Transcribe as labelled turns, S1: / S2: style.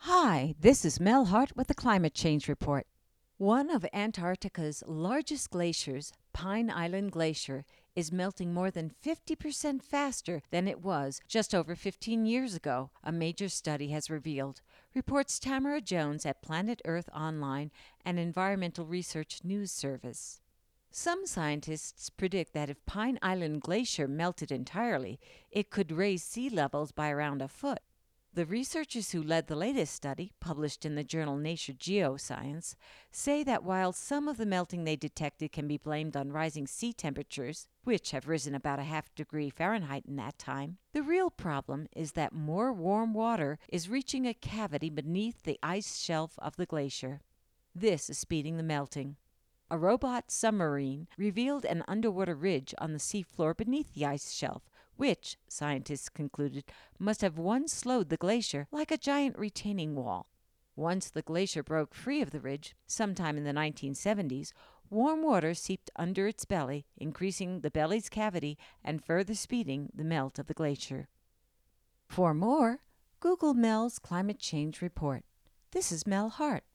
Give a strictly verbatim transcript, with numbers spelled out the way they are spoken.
S1: Hi, this is Mel Hart with the Climate Change Report. One of Antarctica's largest glaciers, Pine Island Glacier, is melting more than fifty percent faster than it was just over fifteen years ago, a major study has revealed, reports Tamara Jones at Planet Earth Online, an environmental research news service. Some scientists predict that if Pine Island Glacier melted entirely, it could raise sea levels by around a foot. The researchers who led the latest study, published in the journal Nature Geoscience, say that while some of the melting they detected can be blamed on rising sea temperatures, which have risen about a half degree Fahrenheit in that time, the real problem is that more warm water is reaching a cavity beneath the ice shelf of the glacier. This is speeding the melting. A robot submarine revealed an underwater ridge on the seafloor beneath the ice shelf, which, scientists concluded, must have once slowed the glacier like a giant retaining wall. Once the glacier broke free of the ridge, sometime in the nineteen seventies, warm water seeped under its belly, increasing the belly's cavity and further speeding the melt of the glacier. For more, Google Mel's Climate Change Report. This is Mel Hart.